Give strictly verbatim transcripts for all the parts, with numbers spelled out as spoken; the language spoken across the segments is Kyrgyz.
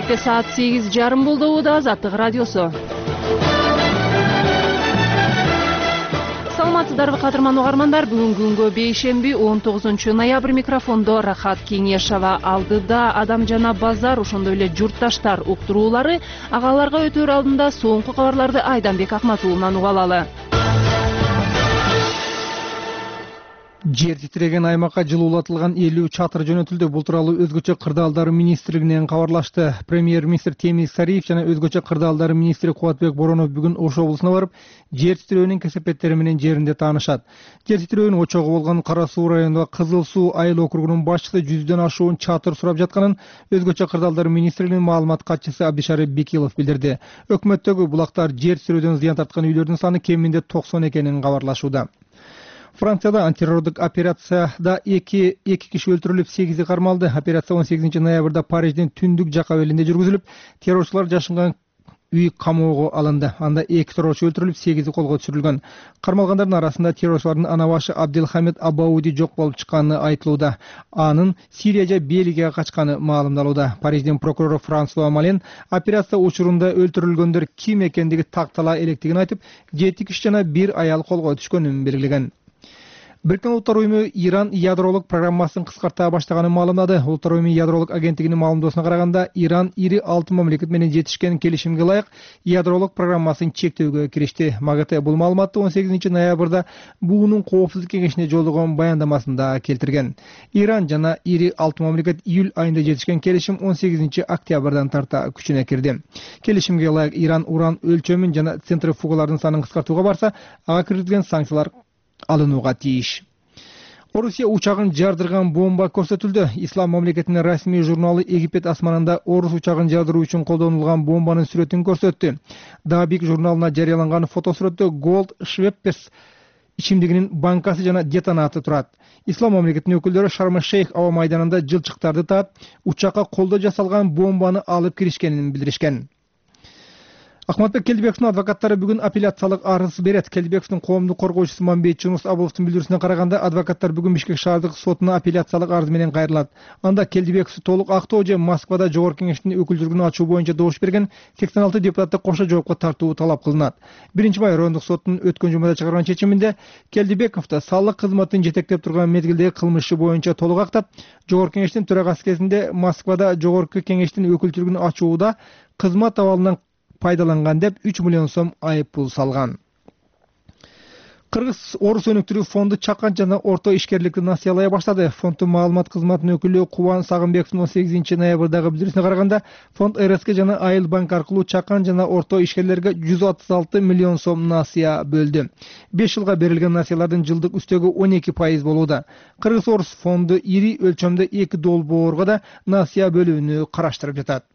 Кененекте саат сегиз жарым болду. Да Азаттык радиосу. Саламатсыздарбы кадырман угармандар, бүгүнкү күнгө бейшемби он тогузунчу ноябрь, микрофондо Рахат Кеңешова. Алдыда адам жана базар, ошондой эле журтташтар уктуруулары. Агаларга өтөр алдында соңку кабарларды Айданбек Акматуулунан угуп алалы. Жер титиреген аймакка жылуулатылган элүү чатыр жөнөтүлдү. Бул тууралуу өзгөчө кырдаалдар министрлигинен кабарлашты. Премьер-министр Темир Сариев жана өзгөчө кырдаалдар министри Кубатбек Боронов бүгүн Ош облусуна барып, жер титирөөнүн кесепеттери менен жеринде таанышат. Жер титирөөнүн очогу болгон Кара Суу районундагы Кызыл Суу айыл округунун башчысы жүздөн ашуун чатыр сурап жатканын өзгөчө кырдаалдар министрлигинин маалымат катчысы Абдишарип Бекилов билдирди. Өкмөттөгү булактар жер титирөөдөн зыян тарткан үйлөрдүн саны кеминде токсон экенин кабарлашууда. Францияда антитеррорлук операцияда эки эки киши өлтүрүлүп, сегизи кармалды. Операция он сегизинчи ноябрда Париждин түндүк жакка белинде жүргүзүлүп, террорчулар жашынган үй камоого алынды. Анда эки террорчу өлтүрүлүп, сегизи колго түшүрүлгөн. Кармалгандардын арасында террорчулардын анабашы Абделхамид Абауди жок болуп чыкканы айтылууда. Анын Сирия же Бельгияга качканы маалымдалууда. Париждин прокурору Франсуа Мален операция учурунда өлтүрүлгөндөр ким экендиги тактала электигин айтып, жети киши жана бир аял колго түшкөнүн белгилеген. Бириккен Улуттар уюму Иран ядролук программасын кыскарта баштаганын маалымдады. Улуттар уюму ядролук агенттигинин маалымдоосуна караганда, Иран ири алты мамлекет менен жетишкен келишимге ылайык ядролук программасын чектөөгө киришти. МАГАТЭ бул маалыматты он сегизинчи ноябрда буунун коопсуздук кеңешине жолдогон баяндамасында келтирген. Иран жана ири алты мамлекет июль айында жетишкен келишим он сегизинчи октябрдан тарта күчүнө кирди. Келишимге ылайык Иран уран өлчөмүн жана центрифугалардын санын кыскартууга барса, ага киргизилген санкциялар алынууга тийиш. Орусия учагын жардырган бомба көрсөтүлдү. Ислам мамлекетинин расмий журналы Египет асманында Орус учагын жардыруу үчүн колдонулган бомбанын сүрөтүн көрсөттү. Дабик журналына жарыяланган фотосүрөттө Gold Schweppes ичимдигинин банкасы жана детонаты турат. Ислам мамлекетинин өкүлдөрү Шарм-эль-Шейх аба майданында жылчыктарды таап, учакка колдо жасалган бомбаны алып киришкенин билдиришкен. Ахматбек Келдибековдун адвокаттары бүгүн апелляциялык арыз берет. Келдибековдун коомдук коргоочусу Мамбет Жунус Абыловдун билдирүүсүнө караганда, адвокаттар бүгүн Бишкек шаардык сотуна апелляциялык арыз менен кайрылат. Анда Келдибековду толук актоо же Москвада жогорку кеңештин өкүлдүгүнө ачуу боюнча добуш берген сексен алты депутатты кошо жоопко тартуу талап кылынат. биринчи май райондук соттун өткөн жумада чыгарган чечиминде Келдибековду салык кызматын жетектеп турган мезгилдеги кылмышы боюнча толук актап, жогорку кеңештин төрагасы кезинде Москвада жогорку кеңештин өкүлдүгүн ачууда кызмат абалынан пайдаланган деп үч миллион сом айып пул салган. Кыргыз Орус өнүктүрүү фонду чакан жана орто ишкерликти насыялай баштады. Фонддун маалымат кызматынын өкүлү Кубан Сагынбековдун он сегизинчи ноябрдагы билдирүүсүнө караганда, фонд РСК жана Айыл банк аркылуу чакан жана орто ишкерлерге жүз отуз алты миллион сом насыя бөлдү. беш жылга берилген насыялардын жылдык үстөгү он эки пайыз болууда. Кыргыз Орус фонду ири өлчөмдө эки долбоорго да насыя бөлүүнү караштырып жатат.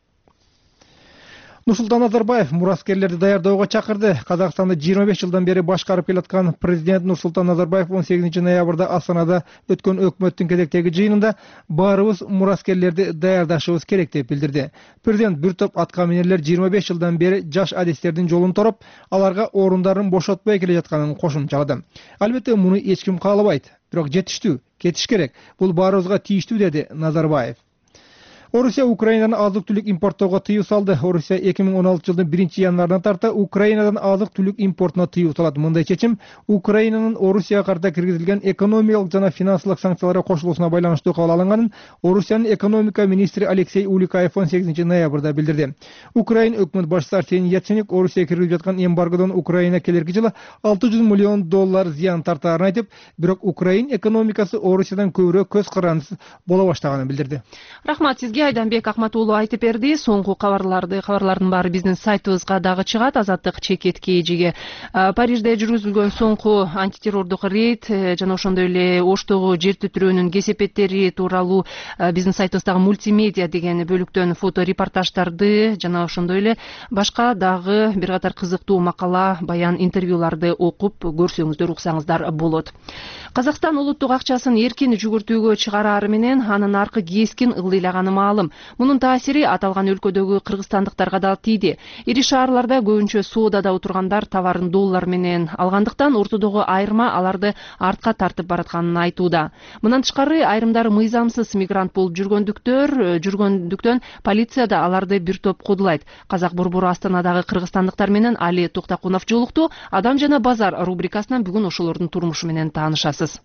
Нурсултан Назарбаев мураскерлерди даярдоого чакырды. Казакстанды жыйырма беш жылдан бери башкарып келаткан президент Нурсултан Назарбаев он сегизинчи ноябрда Астанада өткөн өкмөттүн кезектеги жыйынында баарыбыз мураскерлерди даярдашыбыз керек деп билдирди. Президент бир топ атка минерлер жыйырма беш жылдан бери жаш адистердин жолун тороп, аларга орундарын бошотпой келе жатканын кошумчалады. Албетте муну эч ким каалабайт, бирок жетиштүү, кетиш керек. Бул баарыбызга тийиштүү, деди Назарбаев. Орусия Украинадан азык-түлүк импорттоого тыюу салды. Орусия эки миң он алтынчы жылдын биринчи январынан тарта Украинадан азык-түлүк импортуна тыюу салат. Мындай чечим Украинанын Орусияга карата киргизилген экономикалык жана финансылык санкцияларга кошулуусуна байланыштуу кабыл алынганын Орусиянын экономика министри Алексей Уликаев он сегизинчи ноябрда билдирди. Украина өкмөт башчысы Арсений Яценюк Орусияга киргизип жаткан эмбаргодон Украина келерки жылы алты жүз миллион доллар зыян тартаарын айтып, бирок Украина экономикасы Орусиядан көбүрөөк көз карандысыз боло баштаганын билдирди. Рахмат сизге. Айданбек Акматуулу айтып берди. Соңку кабарларды, кабарлардын баары биздин сайтыбызга дагы чыгат. Азаттык чекет кейжиге. Парижде жүргүзүлгөн соңку антитеррордук рейд жана ошондой эле Оштогу жер титирөөнүн кесепеттери тууралуу биздин сайтыбыздагы мультимедиа деген бөлүктөн фото репортаждарды жана ошондой эле башка дагы бир катар кызыктуу макала, баян, интервьюларды окуп көрсөңүздөр, уксаңыздар болот. Казакстан улуттук акчасын эркин жүгүртүүгө чыгарары менен анын аркы кескин ылдыйлаганы маалым. Мунун таасири аталган өлкөдөгү кыргызстандыктарга да тийди. Ири шаарларда көбүнчө соодада отургандар товарын доллар менен алгандыктан ортодогу айырма аларды артка тартып баратканын айтууда. Мындан тышкары айрымдары мыйзамсыз мигрант болуп жүргөндүктөр жүргөндүктөн полиция да аларды бир топ кудулайт. Казак борбору Астанадагы кыргызстандыктар менен Али Токтакунов жолукту. Адам жана базар рубрикасынан бүгүн ошолордун турмушу менен таанышасыз.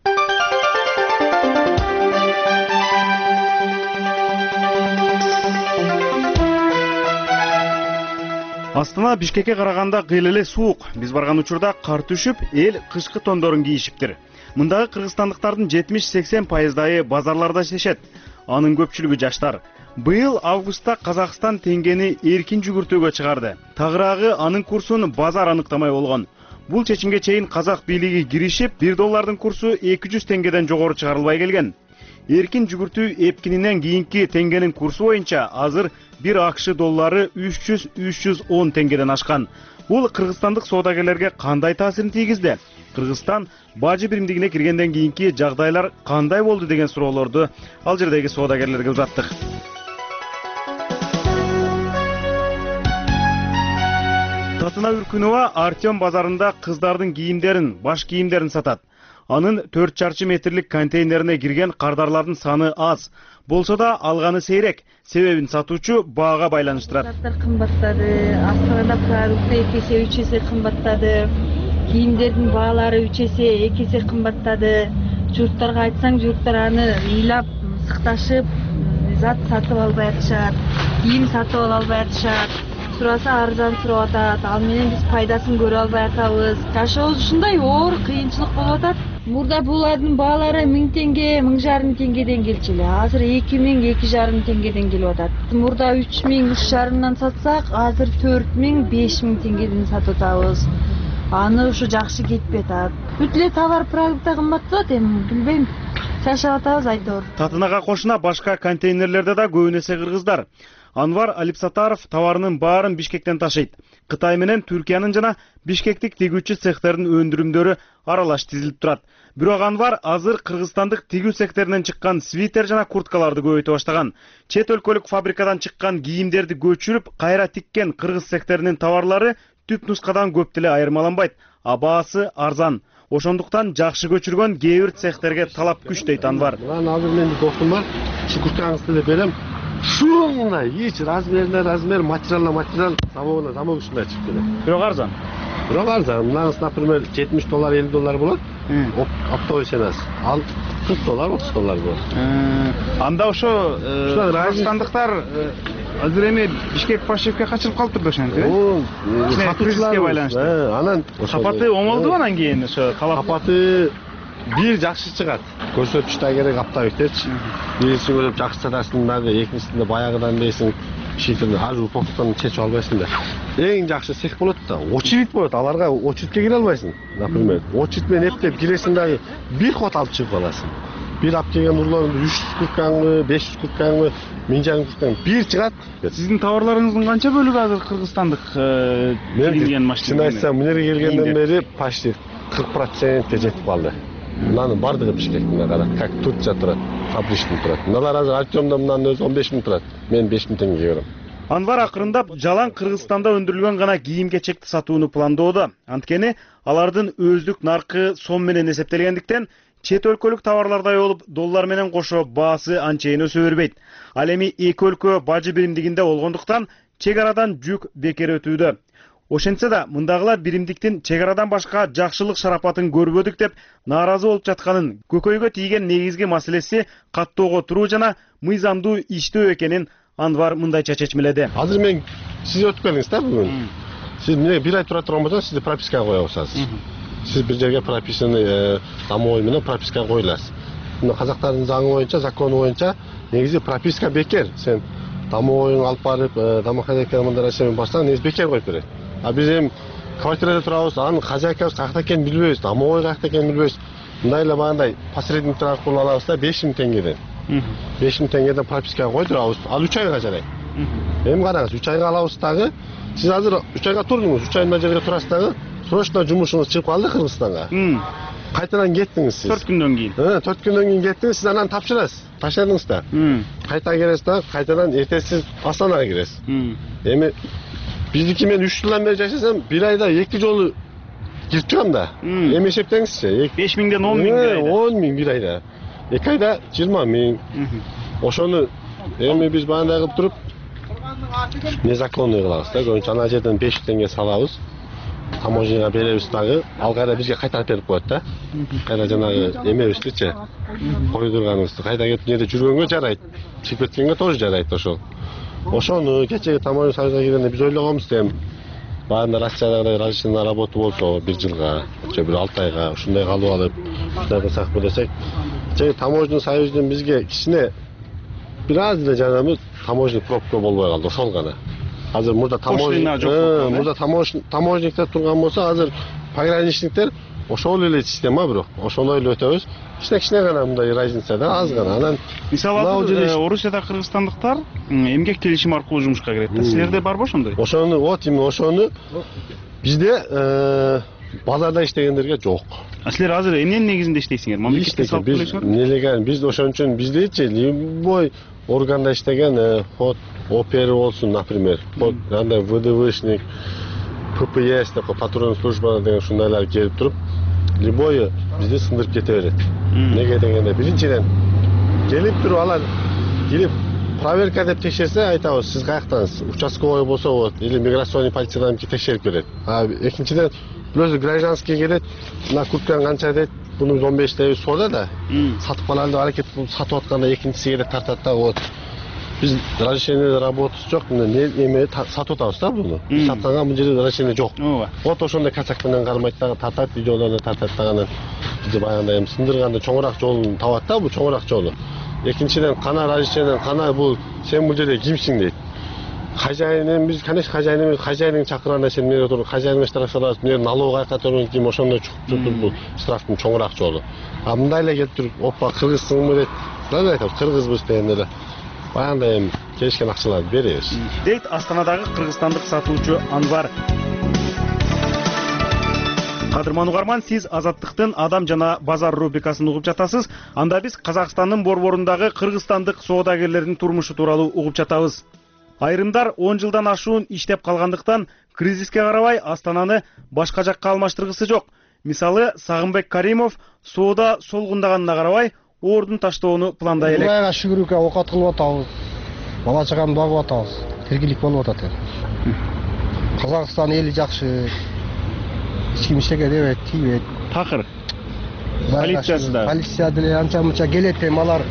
Астана Бишкекке караганда кыйла эле суук. Биз барган учурда кар түшүп, эл кышкы тондорун кийишиптир. Мындагы кыргызстандыктардын жетимиш сексен пайыздайы базарларда иштешет. Анын көпчүлүгү жаштар. Быйыл августта Казакстан теңгени эркин жүгүртүүгө чыгарды. Тагыраагы анын курсун базар аныктамай болгон. Бул чечимге чейин казак бийлиги киришип, бир доллардын курсу эки жүз теңгеден жогору чыгарылбай келген. Эркин жүгүртүү эпкининен кийинки теңгенин курсу боюнча азыр бир акш доллары үч жүз үч жүз он теңгеден ашкан. Бул кыргызстандык соодагерлерге кандай таасирин тийгизди? Кыргызстан бажы биримдигине киргенден кийинки жагдайлар кандай болду деген суроолорду ал жердеги соодагерлерге узаттык. Татына Үркүнова Артем базарында кыздардын кийимдерин, баш кийимдерин сатат. Анын төрт чарчы метрлик контейнерине кирген кардарлардын саны аз. Болсо да алганы сейрек. Себебин сатуучу баага байланыштырат. Заттар кымбаттады. Астанада продукты эки эсе, үч эсе кымбаттады. Кийимдердин баалары үч эсе, эки эсе кымбаттады. Журттарга айтсаң, журттар аны ыйлап, сыкташып, зат сатып албай атышат. Кийим сатып албай атышат. Сураса арзан сурап атат. Ал менен биз пайдасын көрө албай атабыз. Жашообуз ушундай оор, кыйынчылык болуп атат. Мурда булардын баалары миң теңге, миң жарым теңгеден келчү эле. Азыр эки миң, эки жарым теңгеден келип атат. Мурда үч миң, үч жарымдан сатсак, азыр төрт миң, беш миң теңгеден сатып атабыз. Аны ушу жакшы кетпей атат. Бүт эле товар продукты кымбаттап, эми билбейм. Шашап атабыз айтор. Татынага кошуна башка контейнерлерде да көбүн эсе кыргыздар. Анвар Алипсатаров товарынын баарын Бишкектен ташыйт. Кытай менен Түркиянын жана бишкектик тигүүчү цехтердин өндүрүмдөрү аралаш тизилип турат. Бирок Анвар азыр кыргызстандык тигүү цехтеринен чыккан свитер жана курткаларды көбөйтө баштаган. Чет өлкөлүк фабрикадан чыккан кийимдерди көчүрүп, кайра тиккен кыргыз цехтеринин товарлары түп нускадан көп деле айырмаланбайт, а баасы арзан. Ошондуктан жакшы көчүргөн кээ бир цехтерге талап күч дейт Анвар. Мен азыр менин достум бар, курткаңызды деп берем. Шуңна, эч размеріне размер, материална материал, замогына замок ушундай чыгып келет. Бирок арзан. Бирок арзан. Мынаңыз, например, жетимиш доллар, элүү доллар болот. Оптовый ценасы. Ал кырк доллар, отуз доллар болот. Анда ошо кыргызстандыктар азыр эми Бишкек Пашевке качылып калыптыр да ошентип, э? Сатуучуларга байланыштуу. Анан сапаты оңолду анан кийин ошо сапаты бир жакшы чыгат. Көрсөтүштө керек аптабектерчи. Биринчи көрүп жакшы сатасың, дагы экинчисинде баягыдан дейсиң, шитирди азыр упактан чечип албайсың да. Эң жакшы цех болот да. Очередь болот, аларга очередке кире албайсың. Например, очередь менен эптеп киресиң дагы бир ход алып чыгып аласың. Бир алып келген урларыңды үч жүз курткаңбы, беш жүз курткаңбы, миң жарым курткаң бир чыгат. Сиздин товарларыңыздын канча бөлүгү азыр кыргызстандык кийилген машина? Чын айтсам, мынерге келгенден бери почти кырк процентке жетип калды. Мынанын бардыгы Бишкектин кара, как Турция турат, фабричный турат. Мыналар азыр Артемда мынанын өзү он беш миң турат. Мен беш миң теңгеге берем. Анвар акырындап жалаң Кыргызстанда өндүрүлгөн гана кийим-кечекти сатууну пландоодо. Анткени алардын өздүк наркы сом менен эсептелгендиктен чет өлкөлүк товарлардай болуп, доллар менен кошо баасы анчейин өсө бербейт. Ал эми эки өлкө бажы биримдигинде болгондуктан чек арадан жүк бекер өтүүдө. Ошентсе да мындагылар биримдиктин чек арадан башка жакшылык шарапатын көрбөдүк деп нааразы болуп жатканын, көкөйгө тийген негизги маселеси каттоого туруу жана мыйзамдуу иштөө экенин Анвар мындайча чечмеледи. Азыр мен сиз өтүп келиңиз да бүгүн. Сиз эмне бир ай тура турган болсоңуз, сизди пропискага коюп атасыз. Сиз бир жерге прописканы домой менен пропискага коюласыз. Мына казактардын заңы боюнча, закону боюнча негизи прописка бекер. Сен домойуңду алып барып, домохозяйкага мындай нерсени барсаң, негизи бекер коюп берет. А биз эми квартирада турабыз, анын хозяйкабыз каякта экенин билбейбиз, домой каякта экенин билбейбиз. Мындай эле багандай посредниктер аркылуу алабыз да беш миң теңгеден. беш миң теңгеден пропискага койдурабыз. Ал үч айга жарайт. Эми караңыз, үч айга алабыз дагы. Сиз азыр үч айга турдуңуз, үч ай мына жерге турасыз дагы, срочно жумушуңуз чыгып калды Кыргызстанга. Кайтадан кеттиңиз сиз. төрт күндөн кийин. Э, төрт күндөн кийин кеттиңиз, сиз анан тапшырасыз. Таштадыңыз да. Кайта келесиз да, кайтадан эртеси Астанага киресиз. Эми биздики мен үч жылдан бери жашасам, бир айда эки жолу кирип турам да. Эми эсептеңизчи. беш миңден он миң бир айда. он миң бир айда. эки айда жыйырма миң. Ошону эми биз баяндай кылып туруп незаконный кылабыз да. Көбүнчө ана жерден беш теңге салабыз. Таможняга беребиз дагы, ал кайда бизге кайтарып берип коет да. Кайда жанагы эмебиздичи, койдурганыбызды кайда кетип жерде жүргөнгө жарайт. Чыгып кеткенге тоже жарайт ошол. Ошону кечеги таможня союзуна киргенде биз ойлогонбуз дем. Баянда Россиядагы разрешение на работу болсо бир жылга, же бир алты айга ушундай калып алып, ушундай кылсак десек, кечеги таможня союзунун бизге кичине бир аз эле жанагы таможня пробка болбой калды, ошол гана. Азыр мурда таможня жок. Мурда таможниктер турган болсо, азыр пограничниктер ошол эле система бирок. Ошондой эле өтөбүз. Кичине-кичине гана мындай разница да, аз гана. Анан мисалы Орусияда кыргызстандыктар эмгек келишими аркылуу жумушка кирет да. Силерде барбы ошондой? Ошону, вот именно ошону бизде базарда иштегендерге жок. А силер азыр эмненин негизинде иштейсиңер? Мамлекетке салып төлөйсүңөр? Нелегал, биз ошон үчүн биздечи любой органда иштеген, ход опер болсун, например, ход андай ВДВшник, ППС деп патрульный служба деген ушундайлар келип туруп, любой бизди сындырып кете берет. Неге дегенде биринчиден келип туруп алар келип проверка деп текшерсе айтабыз, сиз каяктансыз? Участковой болсо вот, или миграционный полициядан текшерип берет. А экинчиден өзү гражданский келет, мына курткан канча дейт, буну он беш дейбиз сорда да. Сатып алалы деп аракет кылып сатып атканда экинчиси келет тартат да, вот. Биз разрешение работасы жок, эме сатып атабыз да буну. Сатканга бул жерде разрешение жок. Вот ошондой качак менен кармайт дагы, тартат, видеолорду тартат дагы. Бизде баягындай эми сындырганда чоңураак жолун табат да, бул чоңураак жолу. Экинчиден кана разрешение, кана бул сен бул жерде кимсиң дейт. Хозяин, биз конечно хозяин, хозяинин чакырганда сен эмне туруп, хозяинга штраф саласың, эмне налог кайтарып ким ошондой чукуп бул штрафтын чоңураак жолу. А мындай эле келип туруп, опа, кыргызсыңбы дейт. Мындай айтабыз, кыргызбыз дегенде эле баягындай эми келишкен акчаларды беребиз. Дейт Астанадагы кыргызстандык сатуучу Анвар. Кадырман угарман, сиз Азаттыктын Адам жана базар рубрикасын угуп жатасыз. Анда биз Казакстандын борборундагы кыргызстандык соодагерлердин турмушу тууралуу угуп жатабыз. Айрымдар он жылдан ашуун иштеп калгандыктан кризиске карабай Астананы башка жакка алмаштыргысы жок. Мисалы, Сагынбек Каримов соода солгундаганына карабай ордун таштоону пландай элек. Кудайга шүгүрүккө оокат кылып атабыз. Бала чаганды багып атабыз. Тиргилик болуп атат эми. Казакстан эли жакшы. Эч ким эчтеке дебейт, тийбейт. Такыр. Полициясы да. Полиция деле анча-мынча келет эми алар.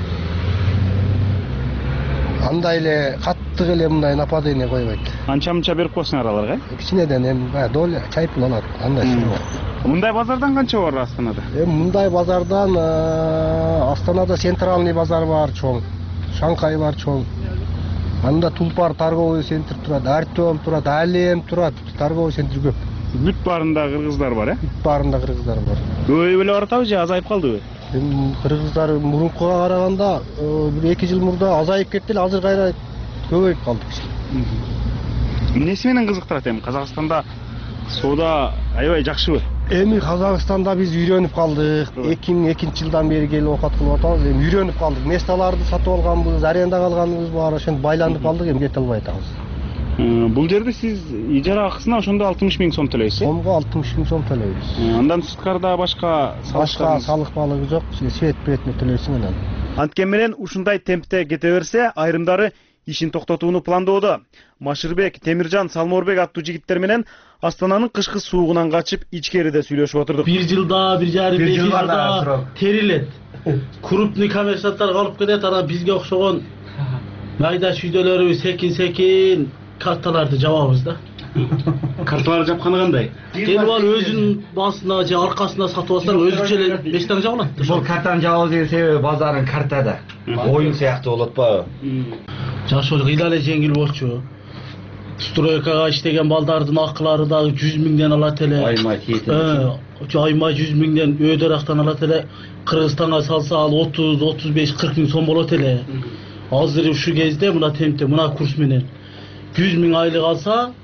Андай эле каттык эле мындай нападение койбойт. Анча-мынча берип коесуңар аларга? Кичинеден эми баягы доля чайып алат. Андай бар. Мындай базардан канча бар Астанада? Эми мындай базардан Астанада центральный базар бар чоң. Шанхай бар чоң. Анда Тулпар торговый центр турат, Артем турат, Алем турат, торговый центр көп. Бүт баарында кыргыздар бар, э? Бүт баарында кыргыздар бар. Көбөйүп эле баратабы же азайып калдыбы? Эми кыргыздар мурункуга караганда бир эки жыл мурда азайып кетти эле, азыр кайра көбөйүп калды. Эмнеси менен кызыктырат эми Казакстанда соода аябай жакшыбы? Эми Казакстанда биз үйрөнүп калдык. эки миң экинчи жылдан бери келип оокат кылып атабыз. Эми үйрөнүп калдык. Месталарды сатып алганбыз, арендага алганыбыз бар, ошентип байланып калдык, эми кете албай атабыз. Бул жерде сиз ижара акысына ошондо алтымыш миң сом төлөйсүз. Сомго алтымыш миң сом төлөйбүз. Андан сырткарда башка башка салык балыгы жок, свет бетине төлөйсүң анан. Анткени менен ушундай темпте кете берсе, айрымдары ишин токтотууну пландоодо. Машырбек, Темиржан, Салморбек аттуу жигиттер менен Астананын кышкы суугунан качып ичкериде сүйлөшүп отурдук. Бир жылда, бир жарым, беш жылда терилет. Крупный коммерсанттар калып кетет, анан бизге окшогон майда шүйдөлөрү секин-секин карталарды жабабыз да. Карталарды жапканы кандай? Эми ал өзүнүн басына же аркасына сатып алсаң өзүнчө эле беш таң жабылат. Бул картаны жабабыз деген себеби базардын картада. Оюн сыяктуу болот атпайбы? Жакшы болчу, ыйла эле жеңил болчу. Стройкага иштеген балдардын акылары дагы жүз миңден алат эле. Айма кетет. Айма жүз миңден өйдөрактан алат эле. Кыргызстанга салса ал отуз, отуз беш, кырк миң сом болот эле. Азыр ушу кезде мына темпте, мына курс менен жүз миң айлык алса,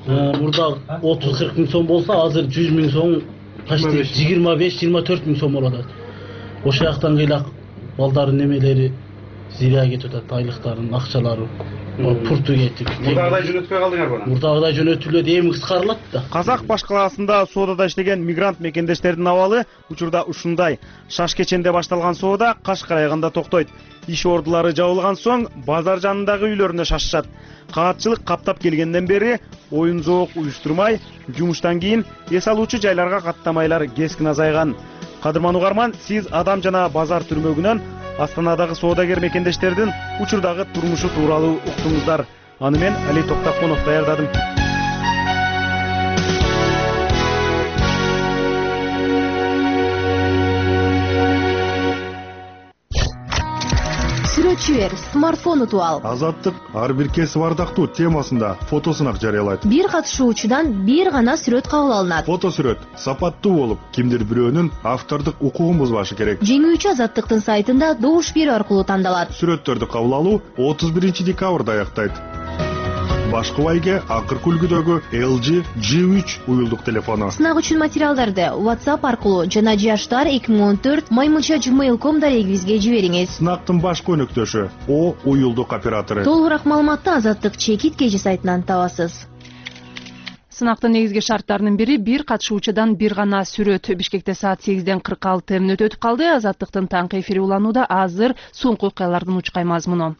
Мурда отуз кырк миң сом болса, азыр жүз миң сом, почти жыйырма беш жыйырма төрт миң сом болот. Ошол жактан кыйлак балдардын немелери зиря кетип атат, айлыктарын, акчалары. Пурту кетип. Мурдагыдай жөнөтпөй калдыңарбы? Мурдагыдай жөнөтүлөт, эми кыскарылат да. Казак баш калаасында соодада иштеген мигрант мекендештердин абалы учурда ушундай. Шаш кеченде башталган соода Кашкар айгында токтойт. Иш ордулары жабылган соң базар жанындагы үйлөрүнө шашышат. Каатчылык каптап келгенден бери оюн зоок уюштурмай, жумуштан кийин эс алуучу жайларга каттамайлар кескин азайган. Кадырман угарман, сиз адам жана базар түрмөгүнөн Астанадагы соодагер мекендештердин учурдагы турмушу тууралуу уктуңуздар. Аны мен Али Токтаконов даярдадым. Сүрөтчүлөр смартфон утуп ал. Азаттык ар бир кесип ардактуу темасында фотосунак жарыялайт. Бир катышуучудан бир гана сүрөт кабыл алынат. Фото сүрөт сапаттуу болуп, кимдир бирөөнүн автордук укугун бузбашы керек. Жеңүүчү Азаттыктын сайтында добуш берүү аркылуу тандалат. Сүрөттөрдү кабыл алуу отуз биринчи декабрда аяктайт. Башкы байге акыр күлгүдөгү эл джи джи үч уюлдук телефону. Сынак үчүн материалдарды WhatsApp аркылуу жана жаштар эки миң он төрт маймылча gmail точка ком дарегибизге жибериңиз. Сынактын башкы өнөктөшү О уюлдук оператору. Толугураак маалыматты Азаттык чекит кежи сайтынан табасыз. Сынактын негизги шарттарынын бири бир катышуучудан бир гана сүрөт. Бишкекте саат сегизден кырк алты мүнөт өтүп калды. Азаттыктын таңкы эфири уланууда. Азыр соңку окуялардын учкай мазмуну.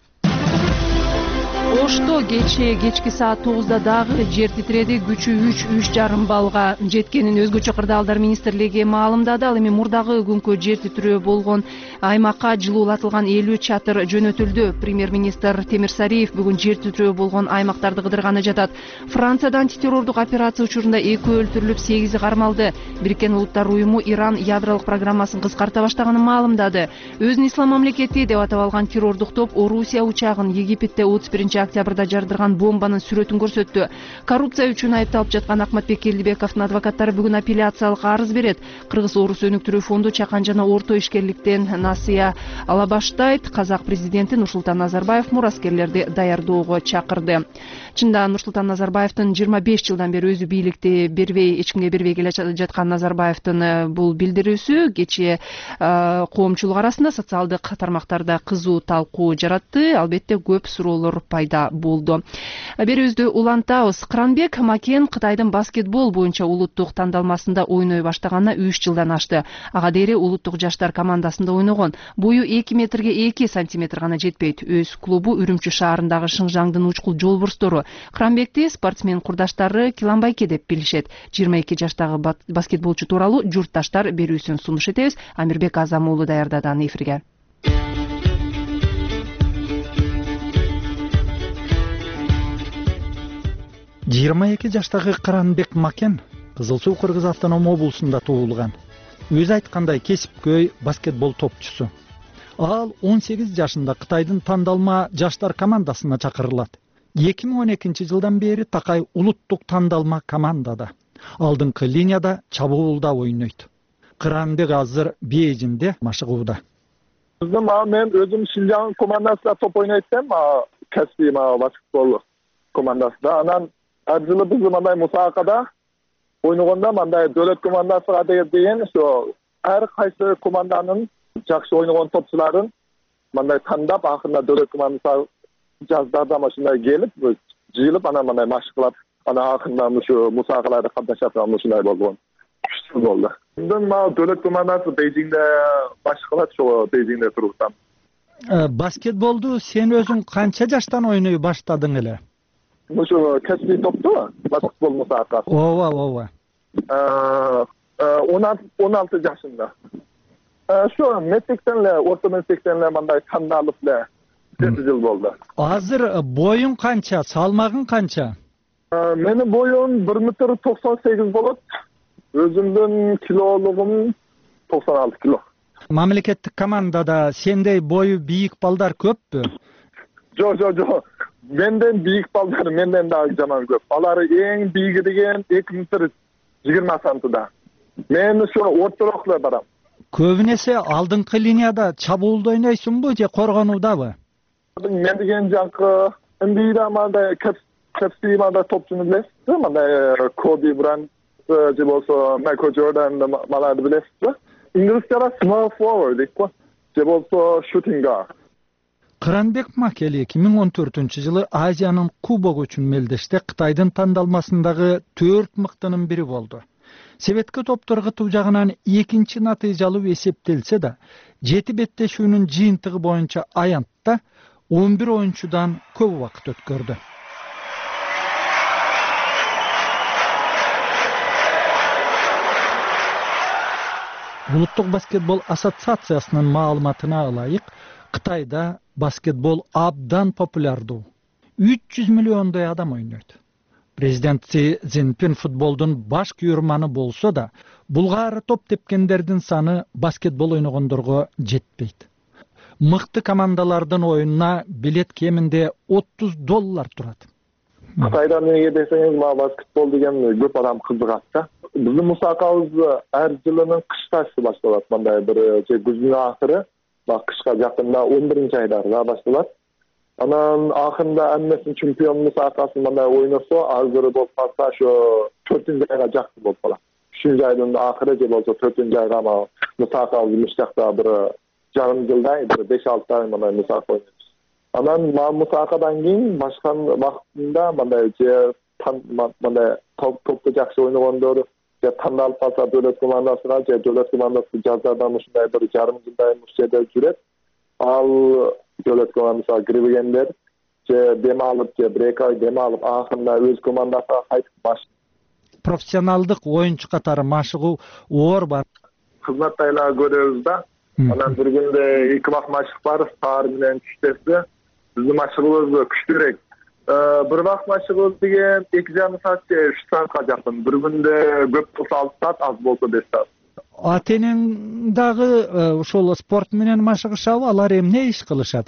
Ошто кече кечки саат тогузда дагы жер титиреди. Күчү үч үч жарым баллга жеткенин өзгөчө кырдаалдар министрлиги маалымдады. Ал эми мурдагы күnkү жер титирөө болгон аймакка жылуулатылган элүү чатыр жөнөтүлдү. Премьер-министр Темир Сариев бүгүн жер титирөө болгон аймактарды кыдырганы жатат. Франциядан террордук операция учурунда эки өлтүрүлүп, сегизи кармалды. Бириккен Улуттар уюму Иран ядролук программасын кыскарта баштаганын маалымдады. Өзүн ислам мамлекети деп атап алган террордук топ Орусия учагын Египетте отуз биринчи октябрда жардырган бомбанын сүрөтүн көрсөттү. Коррупция үчүн айыпталып жаткан Акматбек Келдибековдун адвокаттары бүгүн апелляциялык арыз берет. Кыргыз-Орус өнүктүрүү фонду чакан жана орто ишкерликтен насыя ала баштайт. Казак президенти Нурсултан Назарбаев мураскерлерди даярдоого чакырды. Чында Нурсултан Назарбаевдин жыйырма беш жылдан бери өзү бийликти бербей, эч кимге бербей келе жаткан Назарбаевдин бул билдирүүсү кечээ коомчулук арасында социалдык тармактарда кызуу талкуу жаратты. Албетте көп суроолор пайда болду. Берүүбүздү улантабыз. Кыранбек Макен Кытайдын баскетбол боюнча улуттук тандалмасында ойной баштаганына үч жылдан ашты. Ага дейре улуттук жаштар командасында ойногон. Бою эки метрге эки сантиметр гана жетпейт. Өз клубу Үрүмчү шаарындагы Шыңжаңдын учкул жолборстору. Кыранбекти спортсмен курдаштары Киламбайке деп билишет. жыйырма эки жаштагы баскетболчу тууралуу журтташтар берүүсүн сунуш этебиз. Амирбек Азам уулу даярдады аны эфирге. жыйырма эки жаштагы Кыранбек Макен Кызыл Суу Кыргыз автоном облусунда туулган. Өзү айткандай кесипкөй баскетбол топчусу. Ал он сегиз жашында Кытайдын тандалма жаштар командасына чакырылат. эки миң он экинчи жылдан бери такай улуттук тандалма командада. Алдыңкы линияда чабуулда ойнойт. Кыранбек азыр Бейжиңде машыгууда. Мен өзүм Шинжаң командасында топ ойнойт-тем, кәсби баскетбол командасында. Анан ар жылы биз мындай мусаакада ойногондо мындай дөөлөт командасына деген ошо ар кайсы команданын жакшы ойногон топчуларын мындай тандап, акырында дөөлөт командасы жаздарда машиндай келип, жыйылып анан мындай машык кылат. Анан акырында ушу мусаакаларда катнашат, ушундай болгон. Күчтүү болду. Мындан дөөлөт командасы Бейжиңде машык кылат, ошо Бейжиңде турсам. Баскетболду сен өзүң канча жаштан ойной баштадың эле? Ошо кәсби топту, баскетбол мусаакасы. Ооба, ооба. он алты жашында. Ошо мектептен эле, орто мектептен эле мындай тандалып эле жети жыл болду. Азыр боюң канча, салмагың канча? Менин боюм бир метр токсон сегиз болот. Өзүмдүн килолугум токсон алты кило. Мамлекеттик командада сендей бою бийик балдар көппү? Жок, жок, жок. Менден бийик балдар менден дагы жаман көп. Алары эң бийиги деген эки метр жыйырма сантыда. Мен ошо ортороок эле барам. Көбүнесе алдыңкы линияда чабуулда ойнойсуңбу же коргонуудабы? Мен деген жанкы эмбийде мындай Kaspi manda topçunu bilesiz. Manda Kobe Bryant je bolsa Michael Jordan malardı bilesiz. İngilizce'de small forward deyip ko. Je bolsa shooting guard. Кыранбек Макели эки миң он төртүнчү жылы Азиянын кубогу үчүн мелдеште Кытайдын тандалмасындагы төрт мыктынын бири болду. Себетке топтор кытуу жагынан экинчи натыйжалуу эсептелсе да, жети беттешүүнүн жыйынтыгы боюнча аянтта он бир оюнчудан көп убакыт өткөрдү. Улуттук баскетбол ассоциациясынын маалыматына ылайык, Кытайда баскетбол абдан популярдуу. үч жүз миллиондой адам ойнойт. Президент Си Цзиньпин футболдун баш күйөрманы болсо да, булгаары топ тепкендердин саны баскетбол ойногондорго жетпейт. Мыкты командалардын оюнуна билет кеминде отуз доллар турат. Кытайда эмне десеңиз, ма баскетбол деген көп адам кызыгат да. Биздин мусакабыз ар жылынын кыштасы башталат. Мындай бир же күздүн акыры, кышка жакында он биринчи айдарда башталат. Анан акырында эмнесин чемпион мусакасын мындай ойносо, азыры болуп калса ошо төртүнчү айга жакын болуп калат. үчүнчү айдын акыры же болсо төртүнчү айга мусакабыз муштакта бир жарым жылдай, бир беш алты ай мындай мусака ойнойбуз. Анан мусакадан кийин башка вакытында мындай же мындай топту жакшы ойногондор же тандалып калса дөөлөт командасына же дөөлөт командасы жазадан ушундай бир жарым жылдай мушеде жүрөт. Ал дөөлөт командасына кирбегендер же дем алып же бир эки ай дем алып акырында өз командасына кайтып баш. Профессионалдык оюнчу катары машыгуу оор бар. Кызматтайлар көрөбүз да. Анан бир күндө эки бак машык бар, саар менен түштөсү. Биздин машыгыбыз күчтүүрөөк. Бир бак машыгыбыз деген эки жарым саат же үч саатка жакын. Бир күндө көп болсо алты саат, аз болсо беш саат. Атенин дагы ошол спорт менен машыгышабы, алар эмне иш кылышат?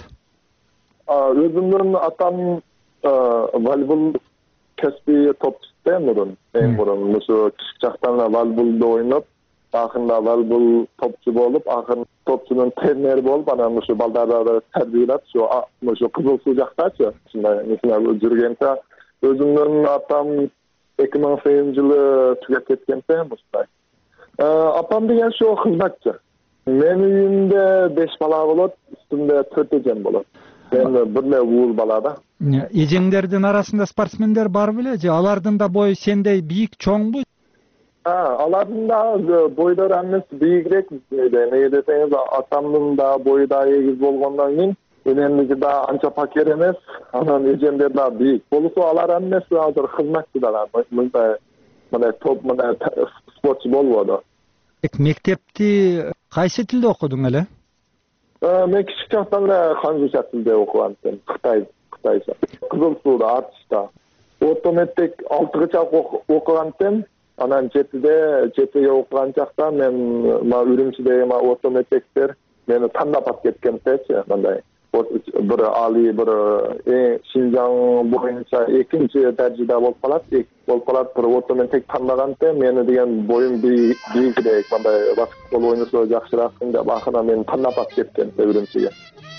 Өзүмдүн атам волейбол кәсби топчусу мурун, эң мурун ошо кичик жактан волейболду ойноп, акырында волейбол топчу болуп, акырын топчунун тренери болуп, анан ошо балдарды тарбиялап, ошо ошо Кызыл Суу жактачы, ушундай нерселер жүргөнчө, өзүмдүн атам эки миң сегизинчи жылы түгөп кеткенде, ушундай. Апам деген ошо кызматчы. Менин үйүмдө беш бала болот, үстүмдө төрт эжем болот. Мен бир эле уул бала да. Эжеңдердин арасында спортсмендер бар беле же алардын да бою сендей бийик, чоңбу? Алардын да бойдору эмес, бийигирээк. Эмне десеңиз, атамдын да бою да эгиз болгондон кийин энемники да анча пакер эмес, анан эжемдер да бийик. Болсо алар эмес, азыр кызматчылар. Мындай мындай топ мындай спортчу болбоду. Мектепти кайсы тилде окудуң эле? Мен кичик жактан эле ханжуша тилде окугам, Кытай, Кытайча. Кызыл Сууда, Артышта. Орто мектеп алтыгыча окугантем, анан жетиде, жетиге окуган жакта мен Үрүмчүдөгү орто мектептер мени тандап алып кеткенчи, мындай bir ali bir e, Şinjan boyunca ikinci derecede bolup kalat, bolup kalat bir ortamen tek tanlaganda meni degan boyum biygirek, mындай basketbol oynasa jakşıraak dep akırda meni tanlap alıp ketken Үрүмчүгө.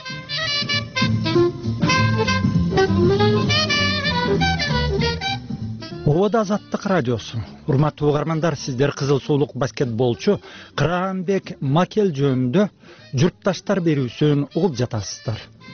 Обода Азаттык радиосу. Урматтуу угармандар, сиздер Кызыл Суулук баскетболчу Кыранбек Макел жөнүндө журтташтар берүүсүн угуп жатасыздар.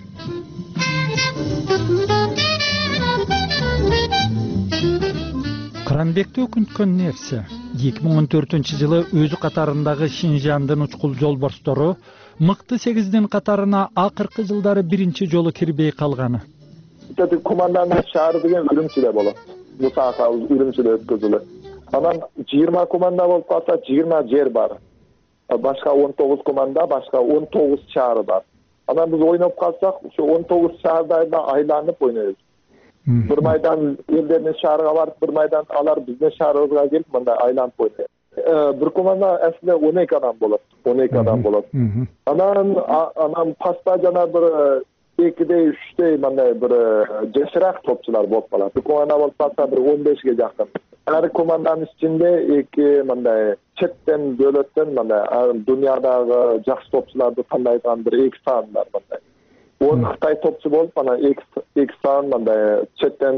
Кыранбекти өкүнткөн нерсе эки миң он төртүнчү жылы өзү катарындагы Шинжандын учкул жолборстору мыкты сегиздин катарына акыркы жылдары биринчи жолу кирбей калганы. Команданын шаары деген Үрүмчүдө болот. Musaka Үрүмчүдө өткөзүлөт. Анан жыйырма команда болуп калса жыйырма жер бар. Башка он тогуз команда, башка он тогуз шаар бар. Анан биз ойноп калсак, ошо он тогуз шаарда айланып ойнойбуз. Бир майдан элдердин шаарына барып, бир майдан алар биздин шаарыбызга келип, мындай айланып ойнойт. Бир команда аслында он эки адам болот. он эки адам болот. Анан анан паста жана бир экиде үчтөй мындай бир жашыраак топчулар болуп калат. Бир команда болуп калса бир он бешке жакын. Ар команданын ичинде эки мындай четтен, дөөлөттөн мындай дүйнөдөгү жакшы топчуларды тандайдыган бир эки сан бар мындай. он Кытай топчу болуп, анан эки сан мындай четтен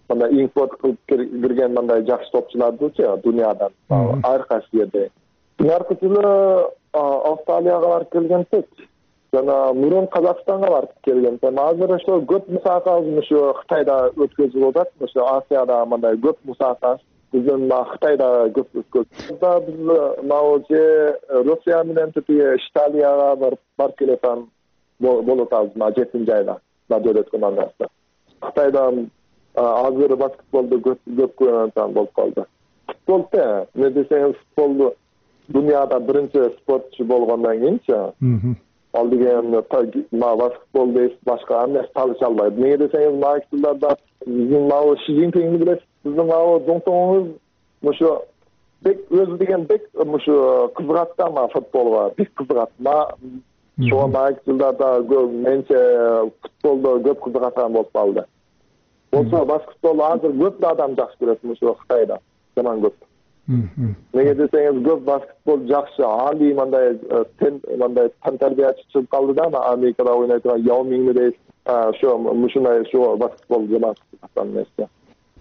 мындай импорт кылып кирген мындай жакшы топчулардычы дүйнөдөн ар кайсы жерде. Жаркы жылы Австралияга барып келгенбиз. Жана мурун Казакстанга барып келгенбиз. Азыр ошо көп мусакабыз ошо Кытайда өткөзүлүп атат. Ошо Азияда мындай көп мусака биздин Кытайда көп өткөзүлөт. Биз мауже Россия менен тиги Италияга барып келетем болуп атабыз жетинчи айда. Дөөлөт командасы. Кытайдан азыр баскетболду көп көп көргөн болуп калды. Футболда не десеңиз футболду дүйнөдө биринчи спортчу болгондон кийинчи ал деген баскетбол дейт башка эмне табыша албайт. Эмне десеңиз майкылдарда биздин мау Ши Цзиньпинди билесиз, биздин мау Зоңтоңуз ошо бек өзү деген бек ошо кызыгат да футболго, бек кызыгат. Ошо майкылдарда менче футболдо көп кызыгат болуп калды. Болсо баскетбол азыр көп адам жакшы көрөт ошо Кытайда. Жаман көп. Неге десеңиз көп баскетбол жакшы, али мындай мындай тантарбиячы чыгып калды да, Америкада ойнойт турган Яо Минг дейт. Ошо ушундай ошо баскетбол жаман эмес.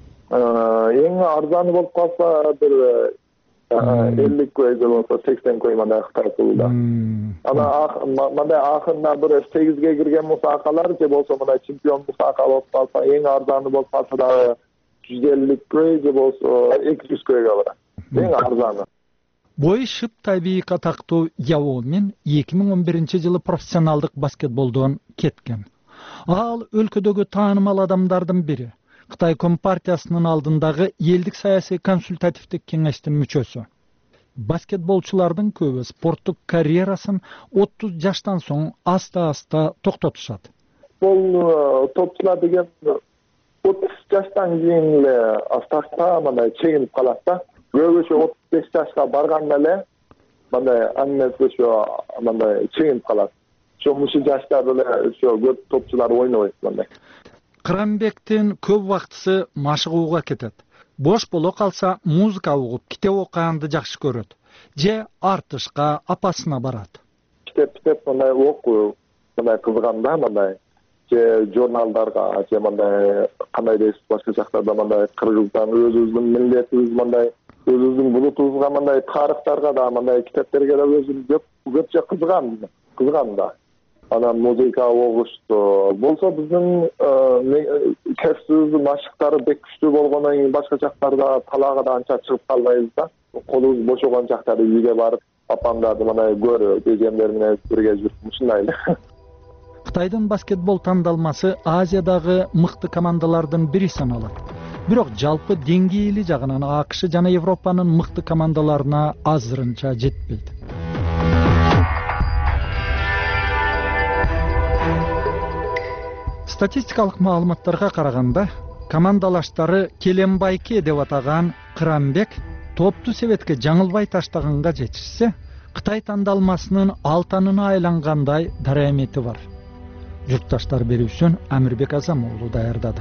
Эң арзаны болуп калса бир элүү кой же болсо сексен кой мындай Кытай пулда. Ана мындай акырында бир сегизге кирген мусакалар же болсо мындай чемпион мусака болуп калса, эң арзаны болуп калса дагы жүз элүү кой же болсо эки жүз койго барат. Эң арзаны. Бой Шып Тайбек атактуу Яо Мин эки миң он биринчи жылы профессионалдык баскетболдон кеткен. Ал өлкөдөгү таанымал адамдардын бири. Кытай Компартиясынын алдындагы элдик саясий консультативдик кеңештин мүчөсү. Баскетболчулардын көбү спорттук карьерасын отуз жаштан соң аста-аста токтотушат. Бул топчулар деген отуз жаштан кийин эле астакта мындай чегинип калат да. Көбүсү отуз беш жашка барганда эле мындай аннеси ошо мындай чегинип калат. Ошо мушу жаштар эле ошо көп топчулар ойнобойт мындай. Кыранбектин көп убактысы машыгууга кетет. Бош боло калса музыка угуп, китеп окуганды жакшы көрөт. Же артышка, апасына барат. Китеп китеп мындай окуу, мындай кызганда мындай же журналдарга, же мындай кандай дейсиз башка жактарда мындай кыргыздан өзүбүздүн миллетибиз мындай өзүбүздүн булутубузга мындай тарыхтарга да мындай китептерге да өзүм көп көпчө кызыгам, кызыгам да. Ана музыка окушту. Болсо биздин кесибибиздин машыктары бек күчтүү болгондон кийин башка жактарда талаага да анча чыгып калбайбыз да. Колубуз бошогон жактарда үйгө барып, апамдарды мындай көрүп, эжемдер менен бирге жүрүп ушундай эле. Кытайдын баскетбол тандалмасы Азиядагы мыкты командалардын бири саналат. Бирок жалпы деңгээли жагынан АКШ жана Европанын мыкты командаларына азырынча жетпейт. Статистикалык маалыматтарга караганда, командалаштары Келембайке деп атаган Кыранбек топту себетке жаңылбай таштаганга жетишсе, Кытай тандалмасынын алтынына айлангандай дарамети бар. Журтташтар берүүсүн Амирбек Азам уулу даярдады.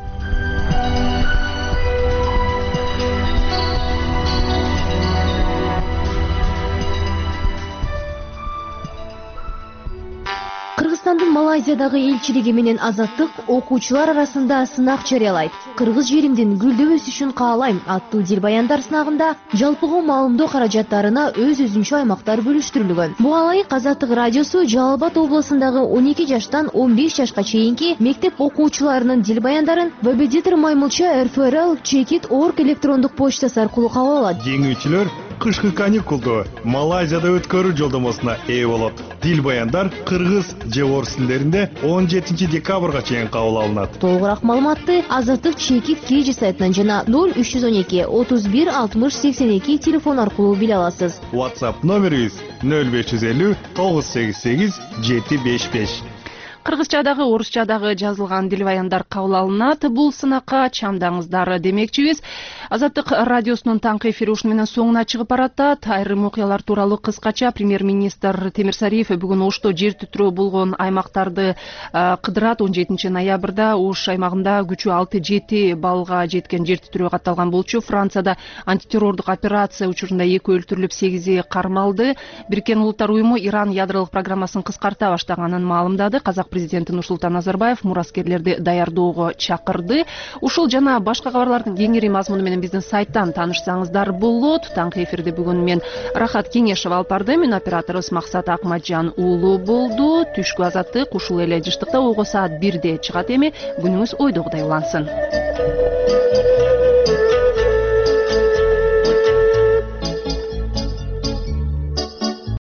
Кыргызстандын Малайзиядагы элчилиги менен Азаттык окуучулар арасында сынак жарыялайт. Кыргыз жеримдин гүлдөп өсүшүн каалайм аттуу дилбаяндар сынагында жалпыга маалымдоо каражаттарына өз-өзүнчө аймактар бөлүштүрүлгөн. Буга ылайык Азаттык радиосу Жалал Абад облусундагы он эки жаштан он беш жашка чейинки мектеп окуучуларынын дилбаяндарын Вебедитер Маймылча эр эф эр эл чекит орг электрондук почтасы аркылуу кабыл алат. Жеңүүчүлөр кышкы каникулду Малайзияда өткөрүү жолдомосуна ээ болот. Дилбаяндар кыргыз же орус тилдеринде он жетинчи декабрга чейин кабыл алынат. Толугураак маалыматты Азаттык чекит кж сайтынан жана ноль үч жүз он эки отуз бир алтымыш сексен эки телефон аркылуу биле аласыз. WhatsApp номерибиз ноль беш жүз элүү тогуз сегиз сегиз жети беш беш. Кыргызчадагы, орусчадагы жазылган дилбаяндар кабыл алынат. Бул сынакка чамдаңыздар демекчибиз. Азаттык радиосунун таңкы эфири ушуну менен соңуна чыгып баратат. Айрым окуялар тууралуу кыскача премьер-министр Темирсариев бүгүн Ошто жер титирөө болгон аймактарды кыдырат. он жетинчи ноябрда Ош аймагында күчү алты жети баллга жеткен жер титирөө катталган болчу. Францияда антитеррордук операция учурунда эки өлтүрүлүп, сегизи кармалды. Бириккен Улуттар уюму Иран ядролук программасын кыскарта баштаганын маалымдады. Казак президенти Нурсултан Назарбаев мураскерлерди даярдоого чакырды. Ушул жана башка кабарлардын кеңири мазмуну менен биздин сайттан таанышсаңыздар болот. Таңкы эфирди бүгүн мен Рахат Кеңешева алып бардым. Мен операторубуз Максат Акматжан уулу болду. Түшкү Азаттык ушул эле жыштыкта ойго саат бирде чыгат эми. Күнүңүз ойдогудай улансын.